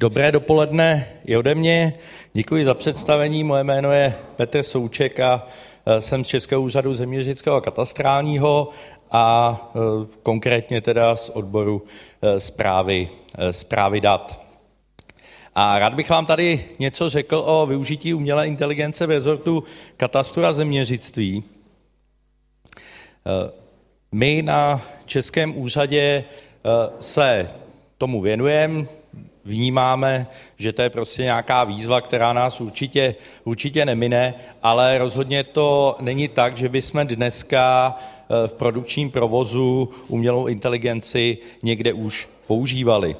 Dobré dopoledne i ode mě. Děkuji za představení. Moje jméno je Petr Souček a jsem z Českého úřadu zeměměřického a katastrálního a konkrétně teda z odboru správy dat. A rád bych vám tady něco řekl o využití umělé inteligence v rezortu katastru a zeměměřictví. My na Českém úřadě se tomu věnujeme, vnímáme, že to je prostě nějaká výzva, která nás určitě nemine, ale rozhodně to není tak, že bychom dneska v produkčním provozu umělou inteligenci někde už používali.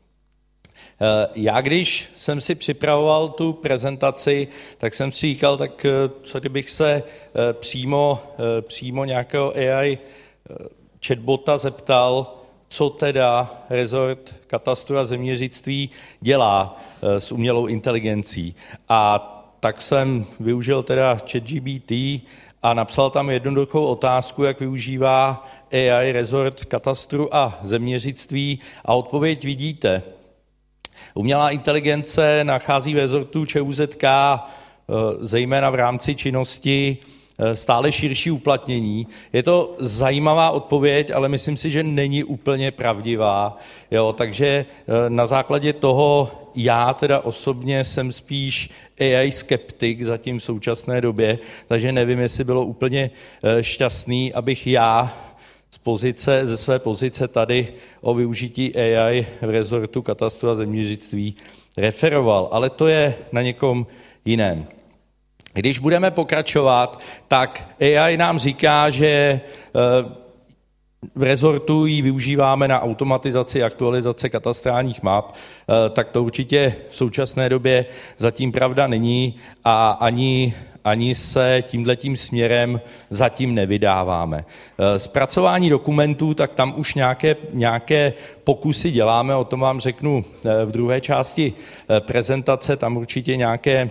Já když jsem si připravoval tu prezentaci, tak jsem si říkal, tak co kdybych se přímo nějakého AI chatbota zeptal, co teda rezort katastru a zeměměřictví dělá s umělou inteligencí. A tak jsem využil teda ChatGPT a napsal tam jednoduchou otázku, jak využívá AI rezort katastru a zeměměřictví a odpověď vidíte. Umělá inteligence nachází v rezortu ČÚZK zejména v rámci činnosti stále širší uplatnění. Je to zajímavá odpověď, ale myslím si, že není úplně pravdivá. Takže na základě toho já teda osobně jsem spíš AI skeptik zatím v současné době, takže nevím, jestli bylo úplně šťastný, abych já ze své pozice tady o využití AI v rezortu katastru a zeměměřictví referoval, ale to je na někom jiném. Když budeme pokračovat, tak AI nám říká, že v rezortu ji využíváme na automatizaci aktualizace katastrálních map, tak to určitě v současné době zatím pravda není a ani se tímhletím směrem zatím nevydáváme. Zpracování dokumentů, tak tam už nějaké pokusy děláme, o tom vám řeknu v druhé části prezentace, tam určitě nějaké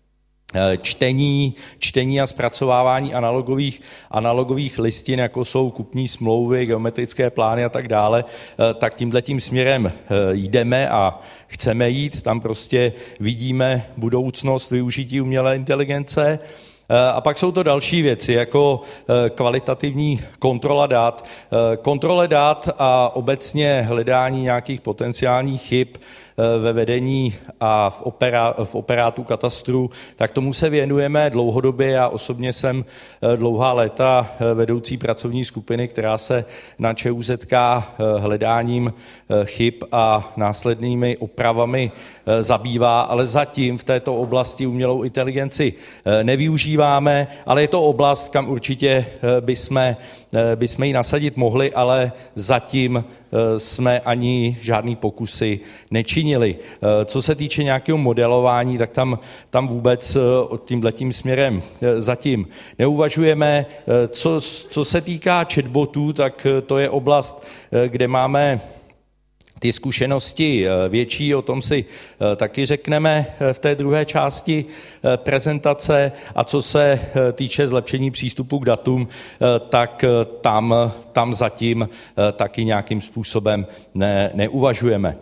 čtení a zpracovávání analogových listin, jako jsou kupní smlouvy, geometrické plány a tak dále, tak tímhletím směrem jdeme a chceme jít. Tam prostě vidíme budoucnost využití umělé inteligence. A pak jsou to další věci, jako kvalitativní kontrola dat a obecně hledání nějakých potenciálních chyb ve vedení a v operátu katastru, tak tomu se věnujeme dlouhodobě. Já osobně jsem dlouhá léta vedoucí pracovní skupiny, která se na ČÚZK hledáním chyb a následnými opravami zabývá, ale zatím v této oblasti umělou inteligenci nevyužíváme, ale je to oblast, kam určitě bychom ji nasadit mohli, ale zatím jsme ani žádný pokusy nečinili. Co se týče nějakého modelování, tak tam vůbec tímhletím směrem zatím neuvažujeme. Co se týká chatbotů, tak to je oblast, kde máme ty zkušenosti větší, o tom si taky řekneme v té druhé části prezentace. A co se týče zlepšení přístupu k datům, tak tam zatím taky nějakým způsobem neuvažujeme.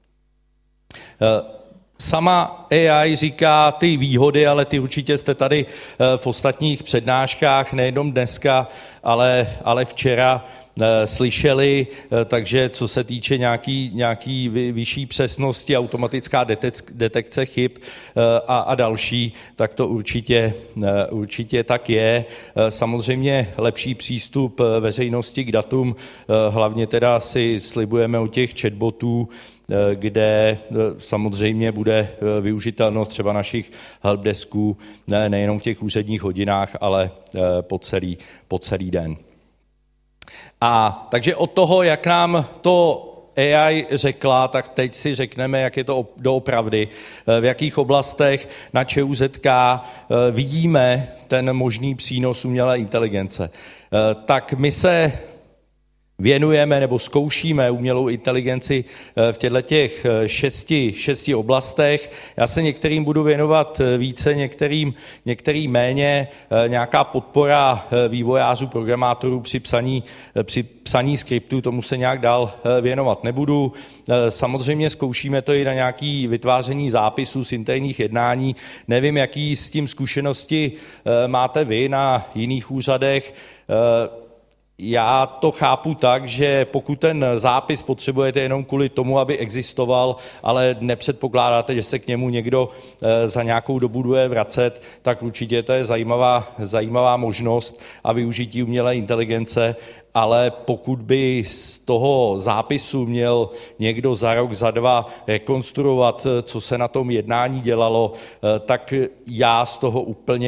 Sama AI říká ty výhody, ale ty určitě jste tady v ostatních přednáškách, nejenom dneska, ale včera slyšeli, takže co se týče nějaký vyšší přesnosti, automatická detekce chyb a další, tak to určitě tak je. Samozřejmě lepší přístup veřejnosti k datům, hlavně teda si slibujeme u těch chatbotů, kde samozřejmě bude využitelnost třeba našich helpdesků nejenom v těch úředních hodinách, ale po celý den. A takže od toho, jak nám to AI řekla, tak teď si řekneme, jak je to doopravdy, v jakých oblastech na ČÚZK vidíme ten možný přínos umělé inteligence. Tak my věnujeme nebo zkoušíme umělou inteligenci v těchto šesti oblastech. Já se některým budu věnovat více, některým méně. Nějaká podpora vývojářů, programátorů při psaní skriptů, tomu se nějak dál věnovat nebudu. Samozřejmě zkoušíme to i na nějaké vytváření zápisů z interních jednání. Nevím, jaký s tím zkušenosti máte vy na jiných úřadech. Já to chápu tak, že pokud ten zápis potřebujete jenom kvůli tomu, aby existoval, ale nepředpokládáte, že se k němu někdo za nějakou dobu bude vracet, tak určitě to je zajímavá možnost a využití umělé inteligence, ale pokud by z toho zápisu měl někdo za rok, za dva rekonstruovat, co se na tom jednání dělalo, tak já z toho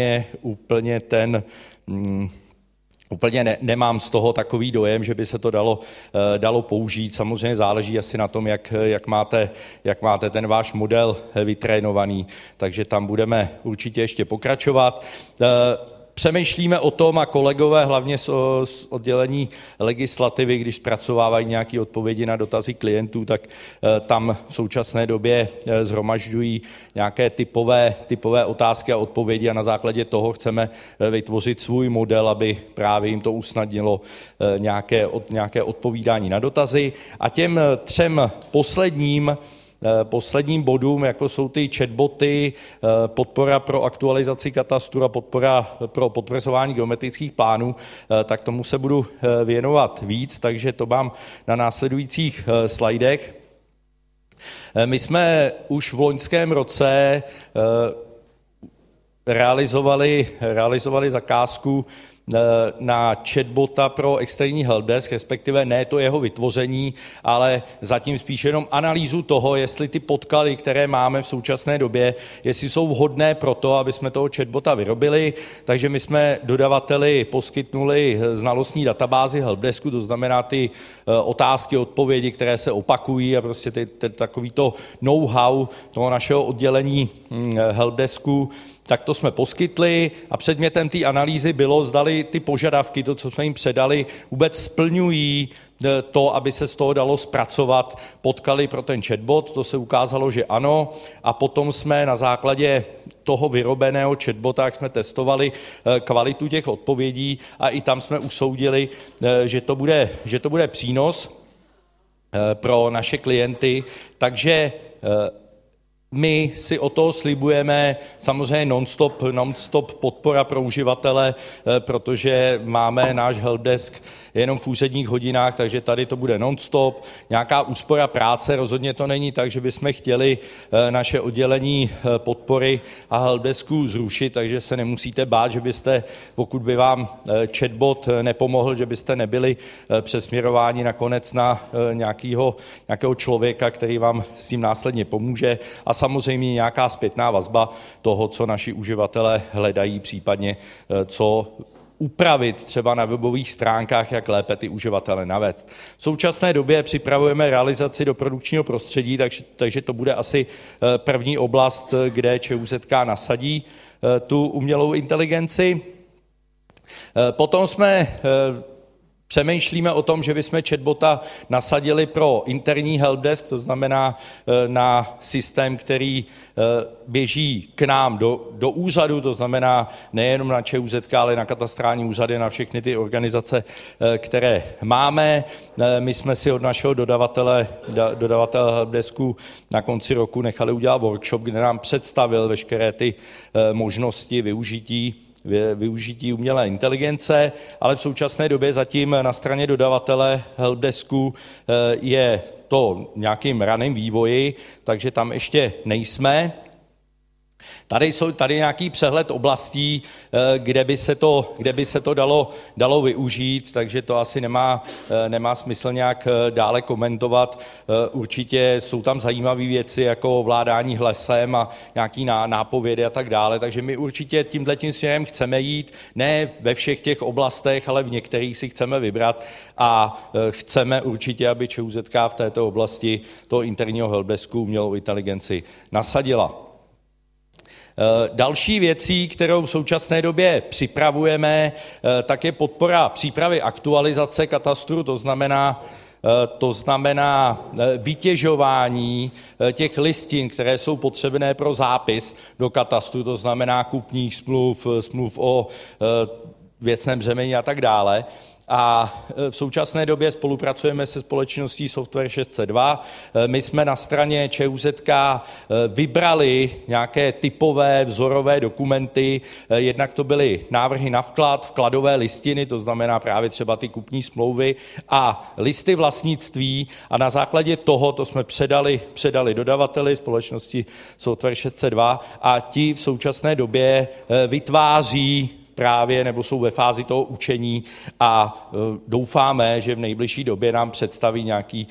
Úplně nemám z toho takový dojem, že by se to dalo použít. Samozřejmě záleží asi na tom, jak máte ten váš model vytrénovaný, takže tam budeme určitě ještě pokračovat. Přemýšlíme o tom a kolegové, hlavně z oddělení legislativy, když zpracovávají nějaké odpovědi na dotazy klientů, tak tam v současné době shromažďují nějaké typové otázky a odpovědi a na základě toho chceme vytvořit svůj model, aby právě jim to usnadnilo nějaké odpovídání na dotazy. A těm třem posledním bodům, jako jsou ty chatboty, podpora pro aktualizaci katastru a podpora pro potvrzování geometrických plánů, tak tomu se budu věnovat víc, takže to mám na následujících slajdech. My jsme už v loňském roce realizovali zakázku na chatbota pro externí helpdesk, respektive ne to jeho vytvoření, ale zatím spíš jenom analýzu toho, jestli ty podklady, které máme v současné době, jestli jsou vhodné pro to, aby jsme toho chatbota vyrobili. Takže my jsme dodavateli poskytnuli znalostní databázi helpdesku, to znamená ty otázky, odpovědi, které se opakují a prostě takovýto know-how toho našeho oddělení helpdesku, tak to jsme poskytli a předmětem té analýzy bylo, zdali ty požadavky, to, co jsme jim předali, vůbec splňují to, aby se z toho dalo zpracovat podklady pro ten chatbot. To se ukázalo, že ano. A potom jsme na základě toho vyrobeného chatbota, jak jsme testovali kvalitu těch odpovědí a i tam jsme usoudili, že to bude přínos pro naše klienty. Takže my si o toho slibujeme samozřejmě non-stop podpora pro uživatele, protože máme náš helpdesk jenom v úředních hodinách, takže tady to bude non-stop. Nějaká úspora práce, rozhodně to není tak, že bychom chtěli naše oddělení podpory a helpdesku zrušit, takže se nemusíte bát, že byste, pokud by vám chatbot nepomohl, že byste nebyli přesměrováni nakonec na nějakého člověka, který vám s tím následně pomůže a samozřejmě nějaká zpětná vazba toho, co naši uživatelé hledají, případně co upravit třeba na webových stránkách, jak lépe ty uživatele navést. V současné době připravujeme realizaci do produkčního prostředí, takže to bude asi první oblast, kde ČUZK nasadí tu umělou inteligenci. Potom přemýšlíme o tom, že bychom chatbota nasadili pro interní helpdesk, to znamená na systém, který běží k nám do úřadu, to znamená nejenom na ČUZK, ale na katastrální úřady, na všechny ty organizace, které máme. My jsme si od našeho dodavatele helpdesku na konci roku nechali udělat workshop, kde nám představil veškeré ty možnosti využití umělé inteligence, ale v současné době zatím na straně dodavatele helpdesku je to nějakým raným vývoji, takže tam ještě nejsme. Tady nějaký přehled oblastí, kde by se to dalo využít, takže to asi nemá smysl nějak dále komentovat. Určitě jsou tam zajímavé věci jako ovládání hlasem a nějaký nápovědy a tak dále, takže my určitě tímhletím směrem chceme jít, ne ve všech těch oblastech, ale v některých si chceme vybrat a chceme určitě, aby ČUZK v této oblasti toho interního helpdesku umělou inteligenci nasadila. Další věcí, kterou v současné době připravujeme, tak je podpora přípravy aktualizace katastru, to znamená vytěžování těch listin, které jsou potřebné pro zápis do katastru, to znamená kupních smluv, smluv o věcném břemeni a tak dále. A v současné době spolupracujeme se společností Software 602. My jsme na straně ČUZK vybrali nějaké typové vzorové dokumenty. Jednak to byly návrhy na vklad, vkladové listiny, to znamená právě třeba ty kupní smlouvy a listy vlastnictví. A na základě toho to jsme předali dodavateli společnosti Software 602 a ti v současné době vytváří právě nebo jsou ve fázi toho učení a doufáme, že v nejbližší době nám představí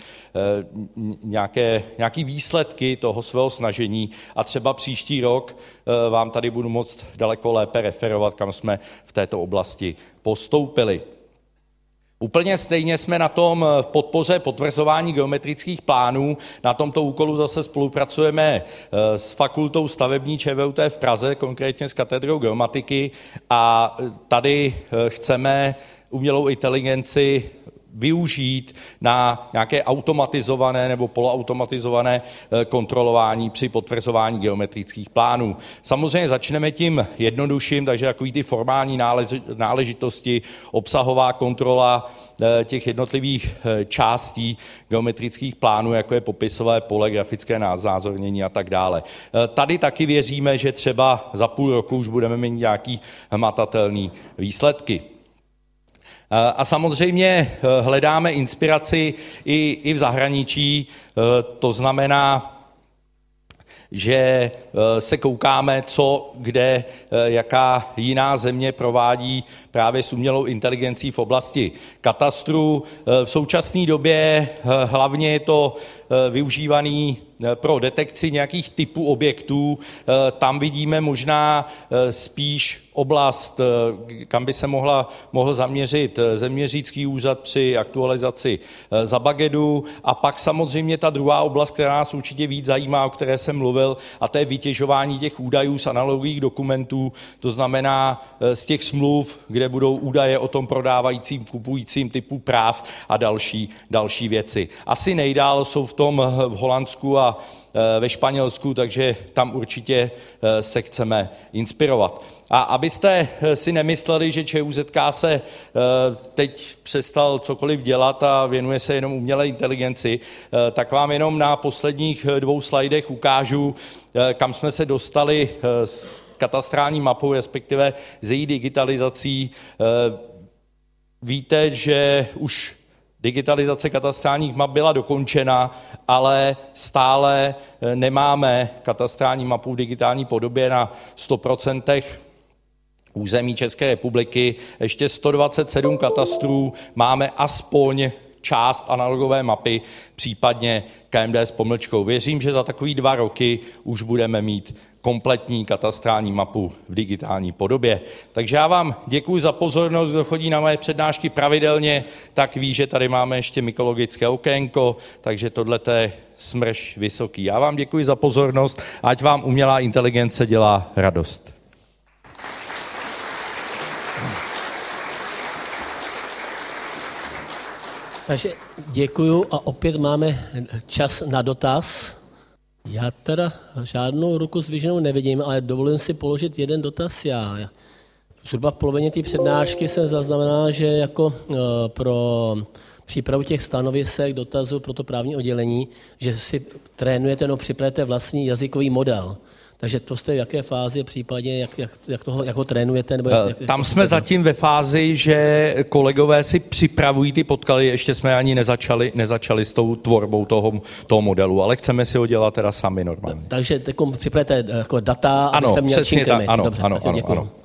nějaké výsledky toho svého snažení a třeba příští rok vám tady budu moct daleko lépe referovat, kam jsme v této oblasti postoupili. Úplně stejně jsme na tom v podpoře potvrzování geometrických plánů. Na tomto úkolu zase spolupracujeme s fakultou stavební ČVUT v Praze, konkrétně s katedrou geomatiky a tady chceme umělou inteligenci využít na nějaké automatizované nebo poloautomatizované kontrolování při potvrzování geometrických plánů. Samozřejmě začneme tím jednodušším, takže takový ty formální náležitosti, obsahová kontrola těch jednotlivých částí geometrických plánů, jako je popisové pole, grafické znázornění a tak dále. Tady taky věříme, že třeba za půl roku už budeme mít nějaký hmatatelný výsledky. A samozřejmě hledáme inspiraci i v zahraničí, to znamená, že se koukáme, co, kde, jaká jiná země provádí právě s umělou inteligencí v oblasti katastru. V současné době hlavně je to využívaný pro detekci nějakých typů objektů. Tam vidíme možná spíš oblast, kam by se mohl zaměřit zeměřícký úřad při aktualizaci Zabagedu. A pak samozřejmě ta druhá oblast, která nás určitě víc zajímá, o které jsem mluvil, a to je vytěžování těch údajů z analogových dokumentů, to znamená z těch smluv, kde budou údaje o tom prodávajícím, kupujícím typu práv a další věci. Asi nejdál jsou v tom v Holandsku a ve Španělsku, takže tam určitě se chceme inspirovat. A abyste si nemysleli, že ČUZK se teď přestal cokoliv dělat a věnuje se jenom umělé inteligenci, tak vám jenom na posledních 2 slajdech ukážu, kam jsme se dostali s katastrální mapou, respektive s její digitalizací. Víte, že už digitalizace katastrálních map byla dokončena, ale stále nemáme katastrální mapu v digitální podobě na 100% území České republiky. Ještě 127 katastrů máme aspoň část analogové mapy, případně KMD s pomlčkou. Věřím, že za takový 2 roky už budeme mít kompletní katastrální mapu v digitální podobě. Takže já vám děkuji za pozornost, kdo chodí na moje přednášky pravidelně, tak ví, že tady máme ještě mykologické okénko, takže tohle je smrš vysoký. Já vám děkuji za pozornost, ať vám umělá inteligence dělá radost. Takže děkuju a opět máme čas na dotaz. Já teda žádnou ruku zdviženou nevidím, ale dovolím si položit jeden dotaz já. Zhruba v polovině té přednášky jsem zaznamenal, že jako pro přípravu těch stanovisek, dotazů pro to právní oddělení, že si trénujete, připravujete vlastní jazykový model. Takže to jste v jaké fázi případně, jak ho trénujete? Nebo tam jsme zatím ve fázi, že kolegové si připravují ty podklady, ještě jsme ani nezačali s tou tvorbou toho modelu, ale chceme si ho dělat teda sami normálně. Takže připravujete jako data, ano, abyste měli přesně tak, ano, dobře, ano.